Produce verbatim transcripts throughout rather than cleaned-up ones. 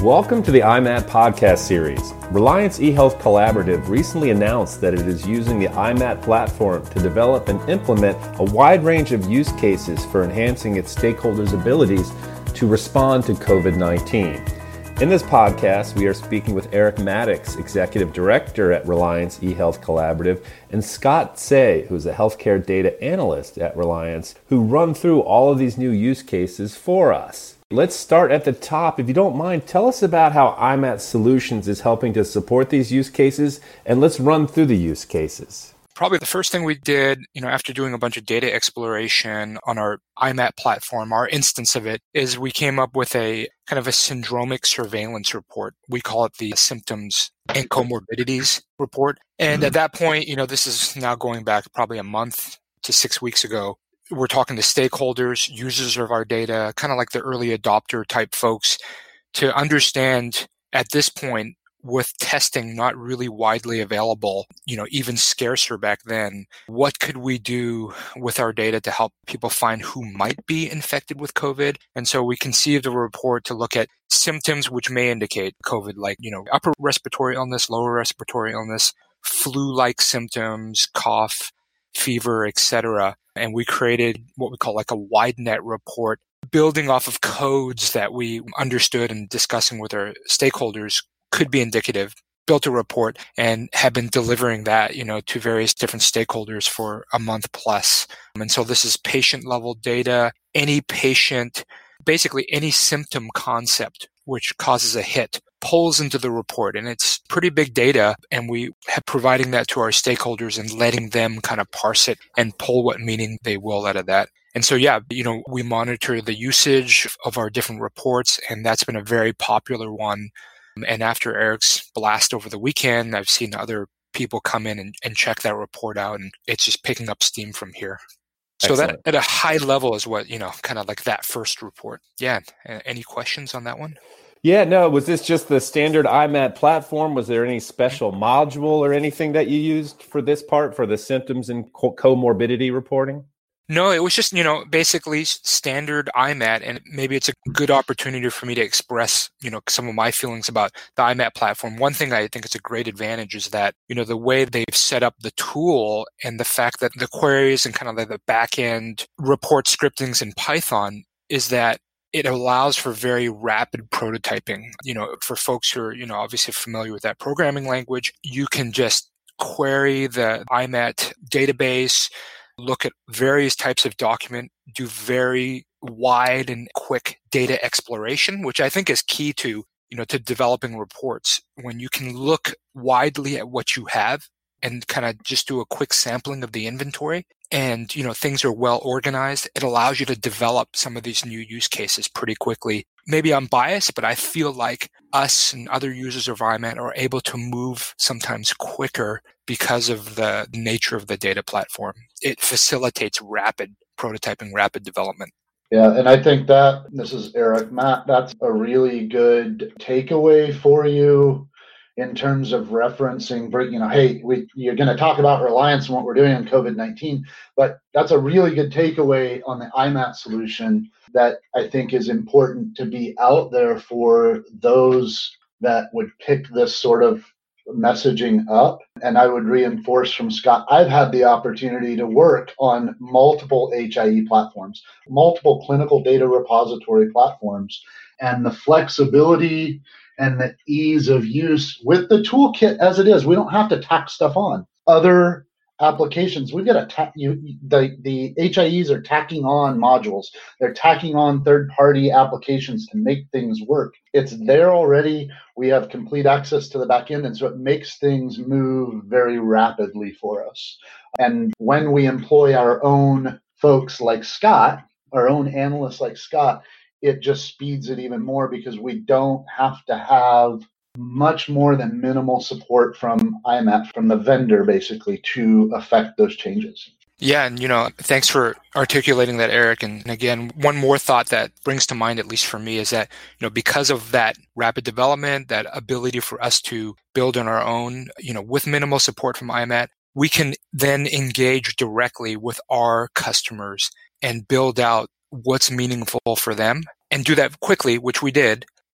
Welcome to the I M A T podcast series. Reliance eHealth Collaborative recently announced that it is using the I M A T platform to develop and implement a wide range of use cases for enhancing its stakeholders' abilities to respond to covid nineteen. In this podcast, we are speaking with Eric Maddox, Executive Director at Reliance eHealth Collaborative, and Scott Say, who is a healthcare data analyst at Reliance, who run through all of these new use cases for us. Let's start at the top. If you don't mind, tell us about how I M A T Solutions is helping to support these use cases, and let's run through the use cases. Probably the first thing we did, you know, after doing a bunch of data exploration on our I M A T platform, our instance of it, is we came up with a kind of a syndromic surveillance report. We call it the symptoms and comorbidities report. And mm-hmm. at that point, you know, this is now going back probably a month to six weeks ago. We're talking to stakeholders, users of our data, kind of like the early adopter type folks, to understand at this point, with testing not really widely available, you know, even scarcer back then, what could we do with our data to help people find who might be infected with COVID? And so we conceived a report to look at symptoms which may indicate COVID, like, you know, upper respiratory illness, lower respiratory illness, flu-like symptoms, cough, fever, et cetera. And we created what we call like a wide net report, building off of codes that we understood and discussing with our stakeholders could be indicative, built a report and have been delivering that, you know, to various different stakeholders for a month plus. And so this is patient level data. Any patient, basically any symptom concept which causes a hit pulls into the report, and it's pretty big data, and we have providing that to our stakeholders and letting them kind of parse it and pull what meaning they will out of that. And so, yeah, you know, we monitor the usage of our different reports, and that's been a very popular one. And after Eric's blast over the weekend, I've seen other people come in and, and check that report out, and it's just picking up steam from here. So Excellent. That at a high level is what, you know, kind of like that first report. Yeah. Any questions on that one? Yeah, no, was this just the standard I M A T platform? Was there any special module or anything that you used for this part, for the symptoms and co- comorbidity reporting? No, it was just, you know, basically standard I M A T, and maybe it's a good opportunity for me to express, you know, some of my feelings about the I M A T platform. One thing I think is a great advantage is that, you know, the way they've set up the tool and the fact that the queries and kind of the back end report scriptings in Python is that it allows for very rapid prototyping. You know, for folks who are, you know, obviously familiar with that programming language, you can just query the I M A T database, look at various types of document, do very wide and quick data exploration, which I think is key to, you know, to developing reports. When you can look widely at what you have and kind of just do a quick sampling of the inventory, and, you know, things are well organized, it allows you to develop some of these new use cases pretty quickly. Maybe I'm biased, but I feel like us and other users of I M A T are able to move sometimes quicker because of the nature of the data platform. It facilitates rapid prototyping, rapid development. Yeah, and I think that, this is Eric, Matt, that's a really good takeaway for you in terms of referencing, you know, hey, we, you're going to talk about Reliance and what we're doing on covid nineteen, but that's a really good takeaway on the I M A T solution that I think is important to be out there for those that would pick this sort of messaging up. And I would reinforce from Scott, I've had the opportunity to work on multiple H I E platforms, multiple clinical data repository platforms, and the flexibility and the ease of use with the toolkit as it is. We don't have to tack stuff on. Other applications, we've got to tack, you, the, the H I Es are tacking on modules. They're tacking on third-party applications to make things work. It's there already. We have complete access to the back end, and so it makes things move very rapidly for us. And when we employ our own folks like Scott, our own analysts like Scott, it just speeds it even more because we don't have to have much more than minimal support from I M A T, from the vendor, basically, to affect those changes. Yeah, and, you know, thanks for articulating that, Eric. And again, one more thought that brings to mind, at least for me, is that, you know, because of that rapid development, that ability for us to build on our own, you know, with minimal support from I M A T, we can then engage directly with our customers and build out what's meaningful for them and do that quickly, which we did,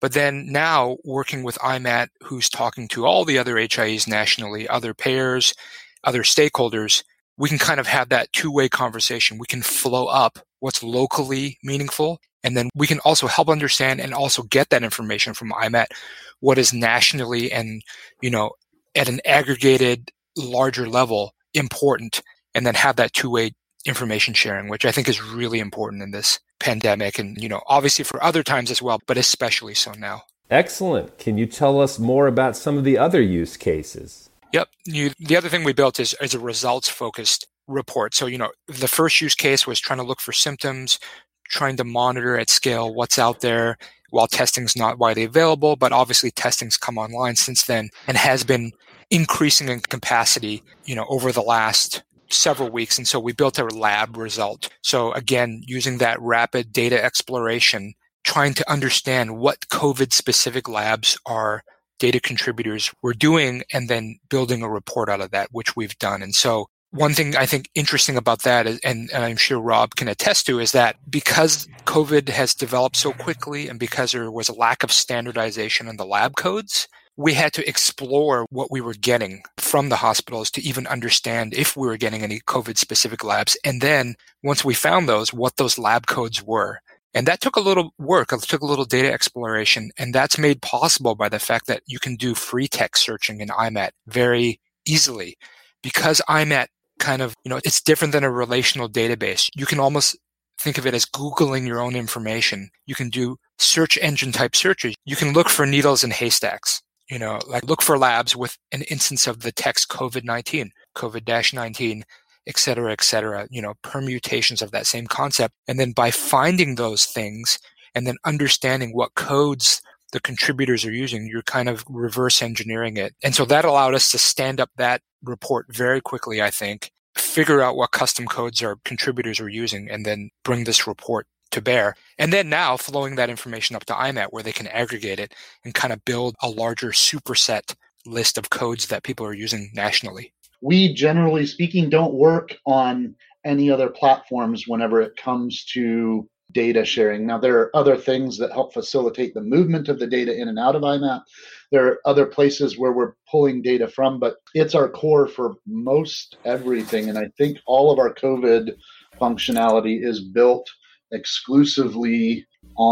But then now working with I M A T, who's talking to all the other H I Es nationally, other payers, other stakeholders, we can kind of have that two-way conversation. We can flow up what's locally meaningful, and then we can also help understand and also get that information from I M A T, what is nationally and, you know, at an aggregated larger level important, and then have that two-way information sharing, which I think is really important in this pandemic and, you know, obviously for other times as well, but especially so now. Excellent. Can you tell us more about some of the other use cases? Yep. You, the other thing we built is, is a results-focused report. So, you know, the first use case was trying to look for symptoms, trying to monitor at scale what's out there while testing's not widely available, but obviously testing's come online since then and has been increasing in capacity, you know, over the last several weeks. And so we built a lab result. So again, using that rapid data exploration, trying to understand what COVID-specific labs are data contributors were doing, and then building a report out of that, which we've done. And so one thing I think interesting about that, is, and, and I'm sure Rob can attest to, is that because COVID has developed so quickly and because there was a lack of standardization in the lab codes, we had to explore what we were getting from the hospitals to even understand if we were getting any COVID-specific labs. And then once we found those, what those lab codes were. And that took a little work. It took a little data exploration. And that's made possible by the fact that you can do free text searching in I M A T very easily. Because I M A T kind of, you know, it's different than a relational database. You can almost think of it as Googling your own information. You can do search engine type searches. You can look for needles in haystacks. You know, like look for labs with an instance of the text COVID nineteen, COVID nineteen, et cetera, et cetera, you know, permutations of that same concept. And then by finding those things and then understanding what codes the contributors are using, you're kind of reverse engineering it. And so that allowed us to stand up that report very quickly, I think, figure out what custom codes our contributors are using, and then bring this report to bear. And then now flowing that information up to I M A T where they can aggregate it and kind of build a larger superset list of codes that people are using nationally. We, generally speaking, don't work on any other platforms whenever it comes to data sharing. Now, there are other things that help facilitate the movement of the data in and out of I M A T. There are other places where we're pulling data from, but it's our core for most everything. And I think all of our COVID functionality is built exclusively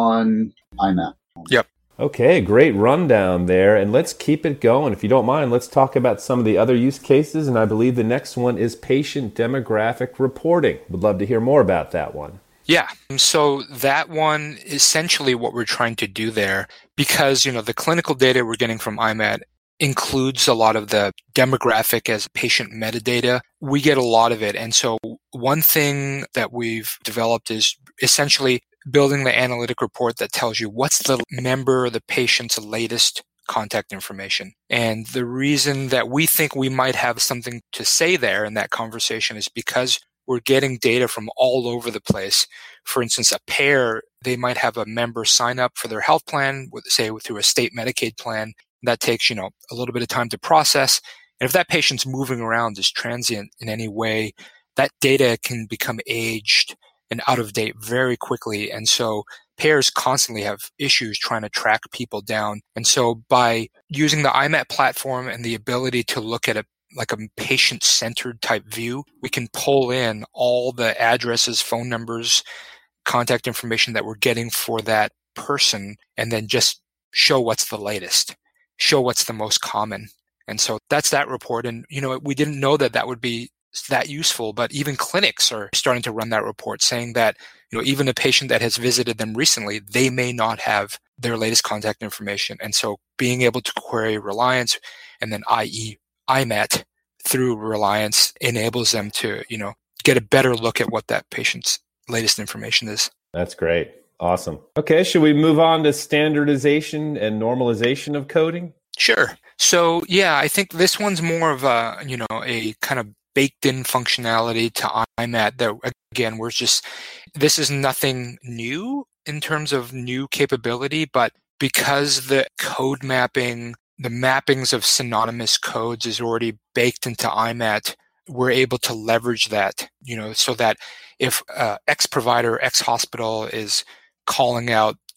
on I M A T. Yep. Okay, great rundown there. And let's keep it going. If you don't mind, let's talk about some of the other use cases. And I believe the next one is patient demographic reporting. Would love to hear more about that one. Yeah. So that one, essentially what we're trying to do there, because, you know, the clinical data we're getting from I M A T includes a lot of the demographic as patient metadata. We get a lot of it. And so one thing that we've developed is essentially building the analytic report that tells you what's the member or the patient's latest contact information. And the reason that we think we might have something to say there in that conversation is because we're getting data from all over the place. For instance, a payer, they might have a member sign up for their health plan, say through a state Medicaid plan. That takes, you know, a little bit of time to process. And if that patient's moving around, is transient in any way, that data can become aged and out of date very quickly. And so payers constantly have issues trying to track people down. And so by using the I M A T platform and the ability to look at a like a patient-centered type view, we can pull in all the addresses, phone numbers, contact information that we're getting for that person, and then just show what's the latest, show what's the most common. And so that's that report. And, you know, we didn't know that that would be that useful, but even clinics are starting to run that report saying that, you know, even a patient that has visited them recently, they may not have their latest contact information. And so being able to query Reliance and then that is I M A T through Reliance enables them to, you know, get a better look at what that patient's latest information is. That's great. Awesome. Okay, should we move on to standardization and normalization of coding? Sure. So, yeah, I think this one's more of a, you know, a kind of baked in functionality to I M A T that, again, we're just, this is nothing new in terms of new capability, but because the code mapping, the mappings of synonymous codes is already baked into I M A T, we're able to leverage that, you know, so that if uh, X provider, X hospital is calling out, you know,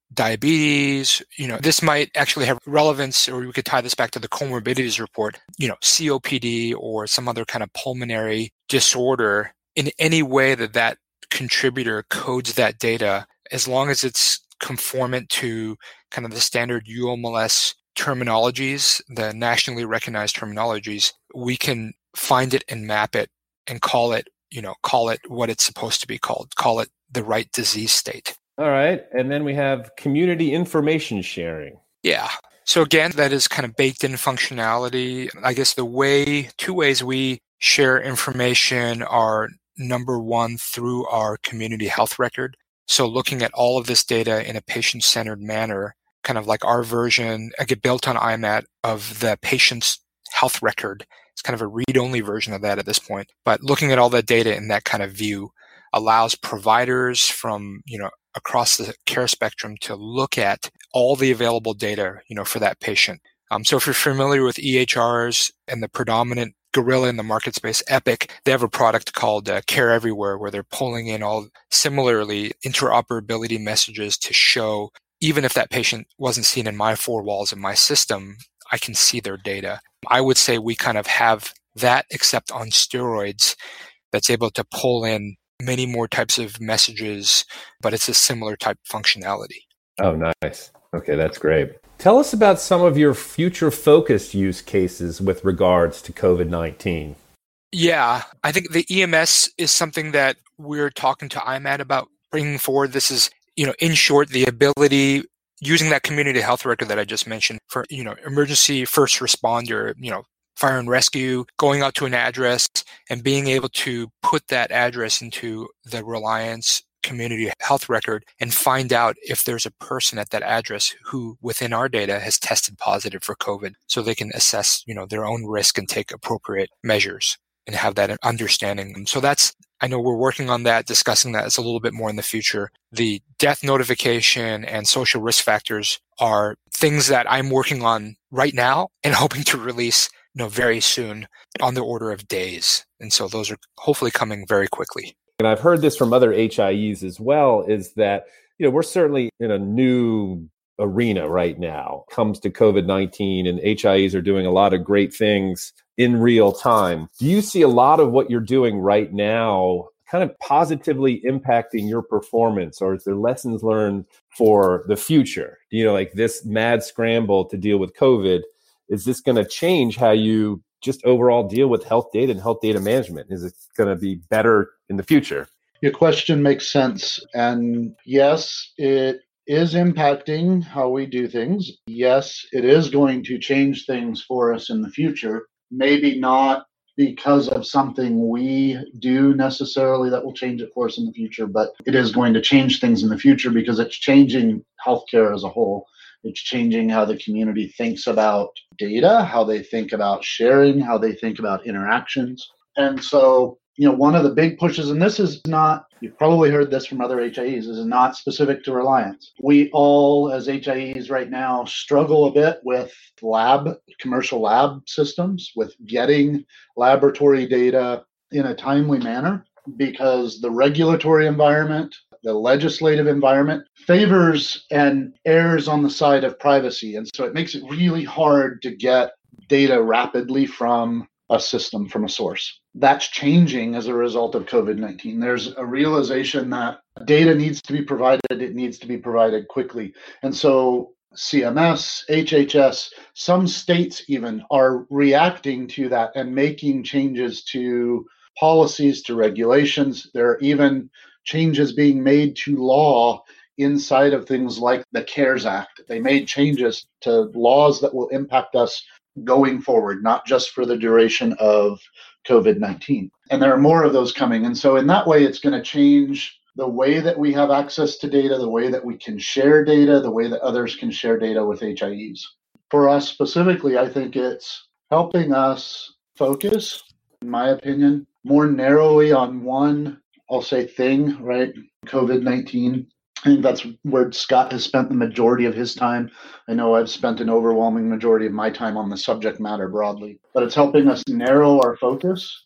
diabetes. You know, this might actually have relevance, or we could tie this back to the comorbidities report, you know, C O P D or some other kind of pulmonary disorder. In any way that that contributor codes that data, as long as it's conformant to kind of the standard U M L S terminologies, the nationally recognized terminologies, we can find it and map it and call it, you know, call it what it's supposed to be called, call it the right disease state. All right. And then we have community information sharing. Yeah. So again, that is kind of baked in functionality. I guess the way, two ways we share information are number one, through our community health record. So looking at all of this data in a patient-centered manner, kind of like our version, again, built on I MAT of the patient's health record. It's kind of a read-only version of that at this point. But looking at all that data in that kind of view allows providers from, you know, across the care spectrum to look at all the available data, you know, for that patient. Um, so if you're familiar with E H Rs and the predominant gorilla in the market space, Epic, they have a product called uh, Care Everywhere, where they're pulling in all similarly interoperability messages to show, even if that patient wasn't seen in my four walls of my system, I can see their data. I would say we kind of have that, except on steroids, that's able to pull in many more types of messages, but it's a similar type functionality. Oh, nice. Okay, that's great. Tell us about some of your future focused use cases with regards to COVID nineteen. Yeah, I think the E M S is something that we're talking to I MAT about bringing forward. This is, you know, in short, the ability using that community health record that I just mentioned for, you know, emergency first responder, you know, fire and rescue, going out to an address and being able to put that address into the Reliance community health record and find out if there's a person at that address who within our data has tested positive for COVID, so they can assess, you know, their own risk and take appropriate measures and have that understanding. So that's, I know we're working on that, discussing that as a little bit more in the future. The death notification and social risk factors are things that I'm working on right now and hoping to release, you know, very soon, on the order of days. And so those are hopefully coming very quickly. And I've heard this from other H I Es as well, is that, you know, we're certainly in a new arena right now. It comes to COVID nineteen, and H I Es are doing a lot of great things in real time. Do you see a lot of what you're doing right now kind of positively impacting your performance, or is there lessons learned for the future? You know, like this mad scramble to deal with COVID, is this going to change how you just overall deal with health data and health data management? Is it going to be better in the future? Your question makes sense. And yes, it is impacting how we do things. Yes, it is going to change things for us in the future. Maybe not because of something we do necessarily that will change it for us in the future, but it is going to change things in the future because it's changing healthcare as a whole. It's changing how the community thinks about data, how they think about sharing, how they think about interactions. And so, you know, one of the big pushes, and this is not, you've probably heard this from other H I Es, this is not specific to Reliance. We all, as H I Es right now, struggle a bit with lab, commercial lab systems, with getting laboratory data in a timely manner, because the regulatory environment, the legislative environment favors and errs on the side of privacy. And so it makes it really hard to get data rapidly from a system, from a source. That's changing as a result of COVID nineteen. There's a realization that data needs to be provided. It needs to be provided quickly. And so C M S, H H S, some states even are reacting to that and making changes to policies, to regulations. There are even changes being made to law inside of things like the CARES Act. They made changes to laws that will impact us going forward, not just for the duration of COVID nineteen. And there are more of those coming. And so in that way, it's going to change the way that we have access to data, the way that we can share data, the way that others can share data with H I Es. For us specifically, I think it's helping us focus, in my opinion, more narrowly on one, I'll say, thing, right? COVID nineteen. I think that's where Scott has spent the majority of his time. I know I've spent an overwhelming majority of my time on the subject matter broadly, but it's helping us narrow our focus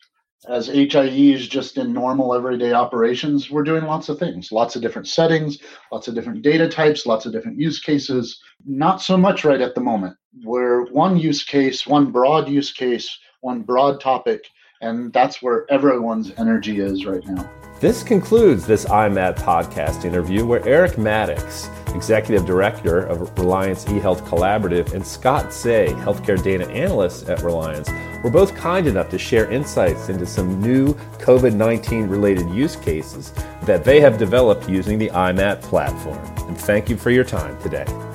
As H I Es just in normal everyday operations, we're doing lots of things, lots of different settings, lots of different data types, lots of different use cases. Not so much right at the moment. We're one use case, one broad use case, one broad topic, and that's where everyone's energy is right now. This concludes this I M A T podcast interview where Eric Maddox, Executive Director of Reliance eHealth Collaborative, and Scott Say, Healthcare Data Analyst at Reliance, were both kind enough to share insights into some new COVID nineteen related use cases that they have developed using the I M A T platform. And thank you for your time today.